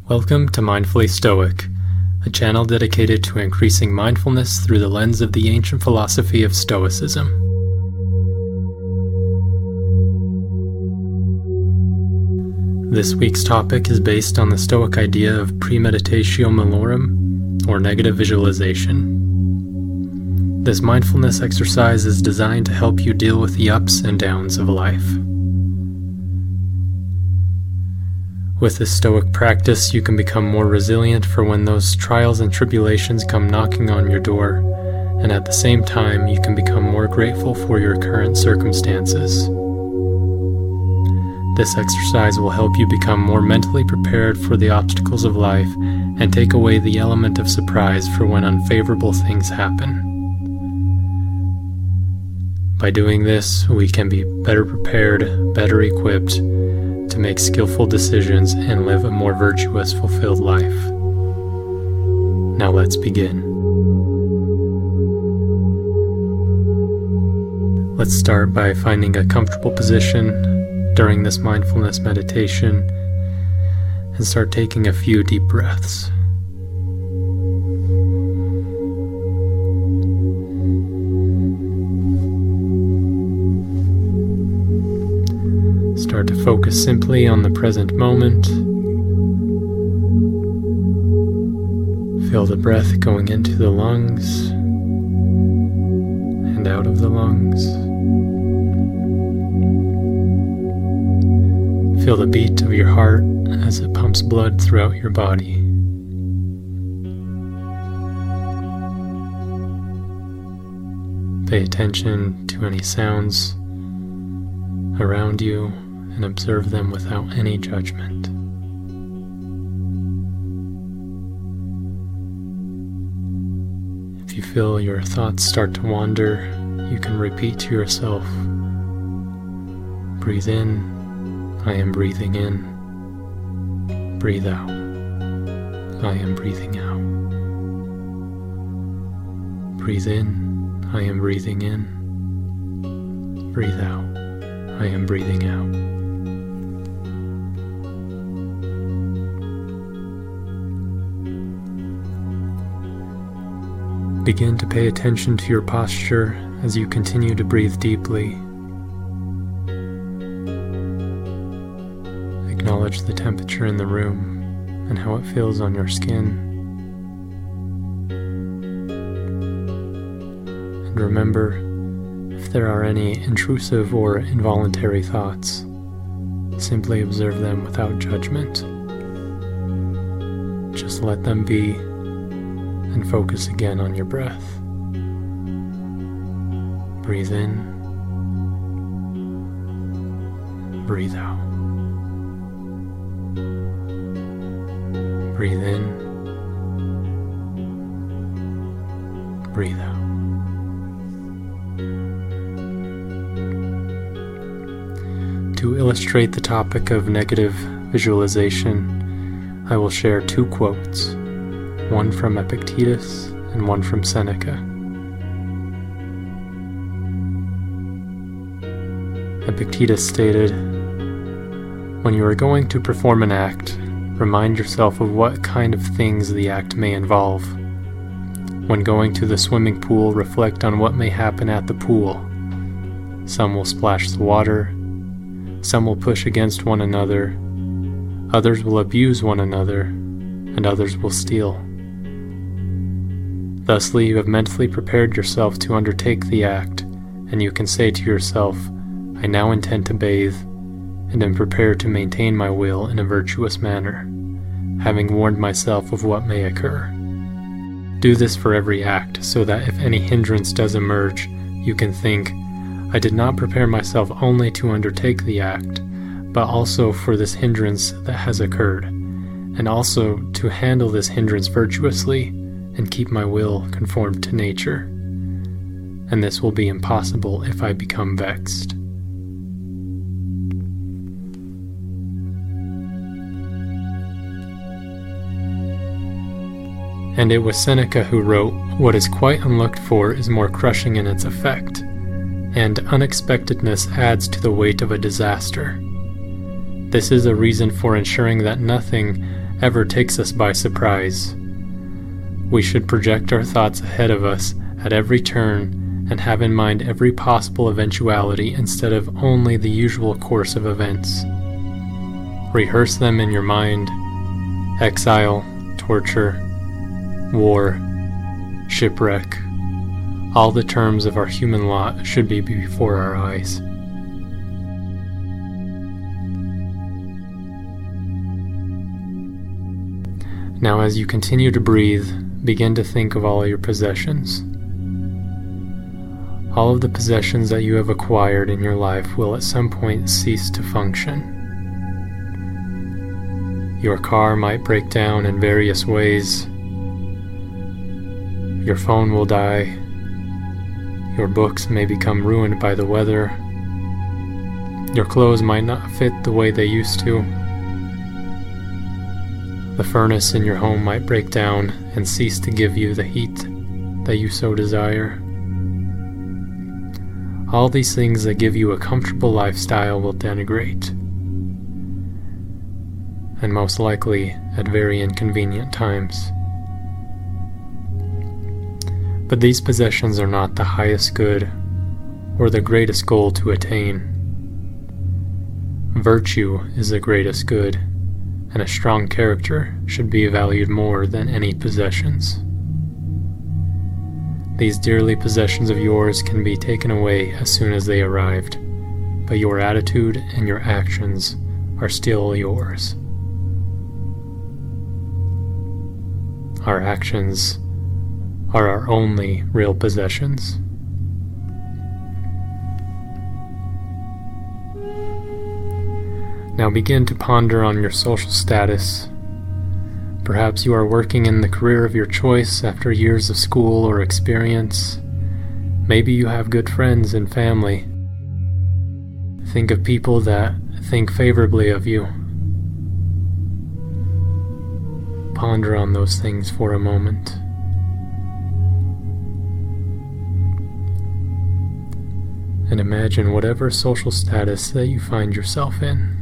Welcome to Mindfully Stoic, a channel dedicated to increasing mindfulness through the lens of the ancient philosophy of Stoicism. This week's topic is based on the Stoic idea of premeditatio malorum, or negative visualization. This mindfulness exercise is designed to help you deal with the ups and downs of life. With this Stoic practice, you can become more resilient for when those trials and tribulations come knocking on your door, and at the same time, you can become more grateful for your current circumstances. This exercise will help you become more mentally prepared for the obstacles of life and take away the element of surprise for when unfavorable things happen. By doing this, we can be better prepared, better equipped, to make skillful decisions and live a more virtuous, fulfilled life. Now let's begin. Let's start by finding a comfortable position during this mindfulness meditation and start taking a few deep breaths. Start to focus simply on the present moment. Feel the breath going into the lungs and out of the lungs. Feel the beat of your heart as it pumps blood throughout your body. Pay attention to any sounds around you and observe them without any judgment. If you feel your thoughts start to wander, you can repeat to yourself, breathe in, I am breathing in. Breathe out, I am breathing out. Breathe in, I am breathing in. Breathe out, I am breathing out. Begin to pay attention to your posture as you continue to breathe deeply. Acknowledge the temperature in the room and how it feels on your skin. And remember, if there are any intrusive or involuntary thoughts, simply observe them without judgment. Just let them be and focus again on your breath. Breathe in, breathe out. Breathe in, breathe out. To illustrate the topic of negative visualization, I will share two quotes, one from Epictetus and one from Seneca. Epictetus stated, "When you are going to perform an act, remind yourself of what kind of things the act may involve. When going to the swimming pool, reflect on what may happen at the pool. Some will splash the water, some will push against one another, others will abuse one another, and others will steal. Thusly, you have mentally prepared yourself to undertake the act, and you can say to yourself, I now intend to bathe, and am prepared to maintain my will in a virtuous manner, having warned myself of what may occur. Do this for every act, so that if any hindrance does emerge, you can think, I did not prepare myself only to undertake the act, but also for this hindrance that has occurred, and also to handle this hindrance virtuously and keep my will conformed to nature. And this will be impossible if I become vexed." And it was Seneca who wrote, "What is quite unlooked for is more crushing in its effect, and unexpectedness adds to the weight of a disaster. This is a reason for ensuring that nothing, ever takes us by surprise. We should project our thoughts ahead of us at every turn and have in mind every possible eventuality instead of only the usual course of events. Rehearse them in your mind: exile, torture, war, shipwreck. All the terms of our human lot should be before our eyes. Now, as you continue to breathe, begin to think of all your possessions. All of the possessions that you have acquired in your life will at some point cease to function. Your car might break down in various ways. Your phone will die. Your books may become ruined by the weather. Your clothes might not fit the way they used to. The furnace in your home might break down and cease to give you the heat that you so desire. All these things that give you a comfortable lifestyle will denigrate, and most likely at very inconvenient times. But these possessions are not the highest good or the greatest goal to attain. Virtue is the greatest good, and a strong character should be valued more than any possessions. These dearly possessions of yours can be taken away as soon as they arrived, but your attitude and your actions are still yours. Our actions are our only real possessions. Now begin to ponder on your social status. Perhaps you are working in the career of your choice after years of school or experience. Maybe you have good friends and family. Think of people that think favorably of you. Ponder on those things for a moment. And imagine whatever social status that you find yourself in.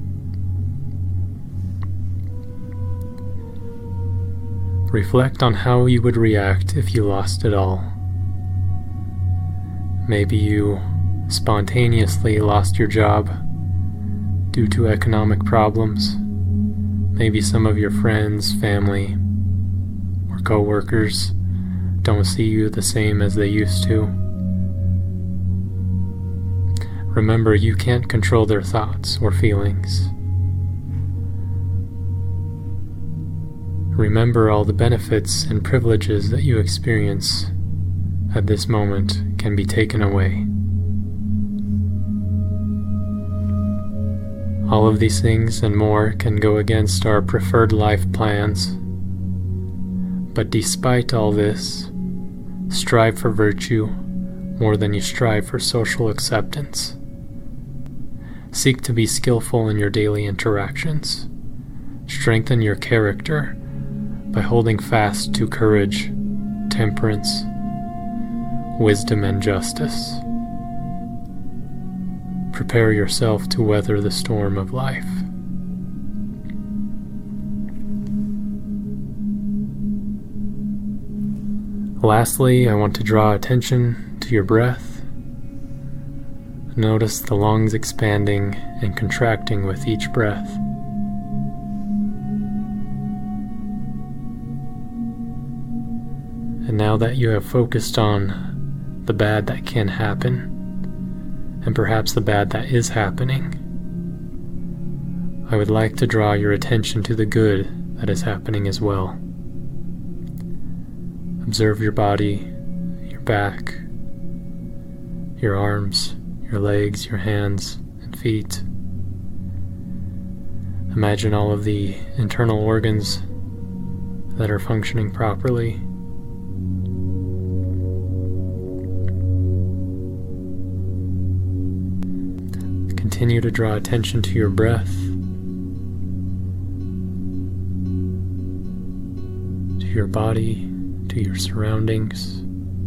Reflect on how you would react if you lost it all. Maybe you spontaneously lost your job due to economic problems. Maybe some of your friends, family, or co-workers don't see you the same as they used to. Remember, you can't control their thoughts or feelings. Remember, all the benefits and privileges that you experience at this moment can be taken away. All of these things and more can go against our preferred life plans. But despite all this, strive for virtue more than you strive for social acceptance. Seek to be skillful in your daily interactions. Strengthen your character by holding fast to courage, temperance, wisdom, and justice. Prepare yourself to weather the storm of life. Lastly, I want to draw attention to your breath. Notice the lungs expanding and contracting with each breath. And now that you have focused on the bad that can happen, and perhaps the bad that is happening, I would like to draw your attention to the good that is happening as well. Observe your body, your back, your arms, your legs, your hands and feet. Imagine all of the internal organs that are functioning properly. Continue to draw attention to your breath, to your body, to your surroundings.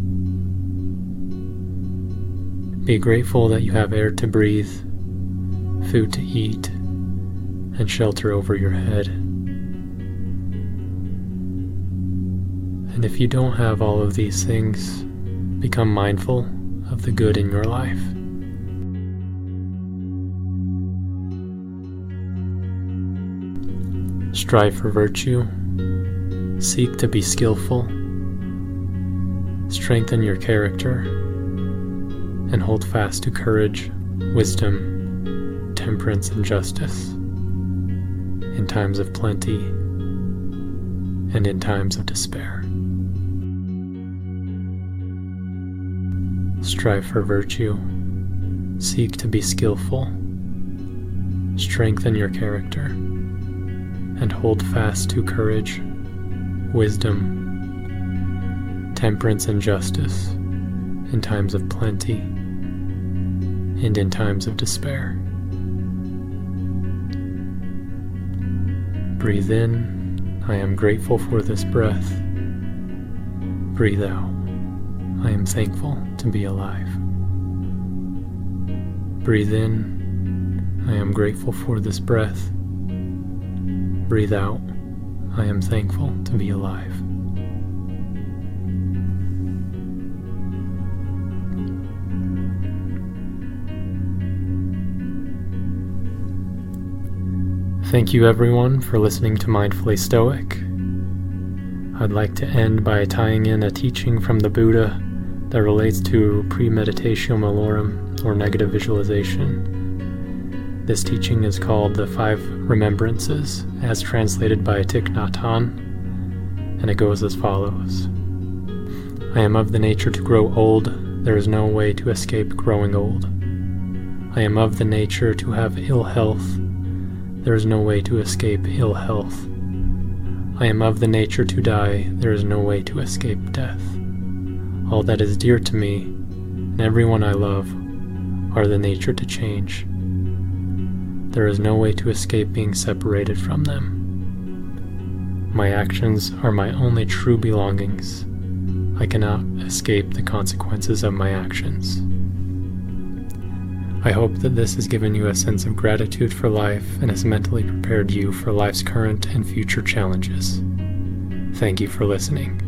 Be grateful that you have air to breathe, food to eat, and shelter over your head. And if you don't have all of these things, become mindful of the good in your life. Strive for virtue. Seek to be skillful. Strengthen your character. And hold fast to courage, wisdom, temperance, and justice in times of plenty and in times of despair. Strive for virtue. Seek to be skillful. Strengthen your character. And hold fast to courage, wisdom, temperance, and justice in times of plenty and in times of despair. Breathe in, I am grateful for this breath. Breathe out, I am thankful to be alive. Breathe in, I am grateful for this breath. Breathe out, I am thankful to be alive. Thank you everyone for listening to Mindfully Stoic. I'd like to end by tying in a teaching from the Buddha that relates to premeditatio malorum, or negative visualization. This teaching is called the 5 Remembrances, as translated by Thich Nhat Hanh, and it goes as follows. I am of the nature to grow old, there is no way to escape growing old. I am of the nature to have ill health, there is no way to escape ill health. I am of the nature to die, there is no way to escape death. All that is dear to me, and everyone I love, are the nature to change. There is no way to escape being separated from them. My actions are my only true belongings. I cannot escape the consequences of my actions. I hope that this has given you a sense of gratitude for life and has mentally prepared you for life's current and future challenges. Thank you for listening.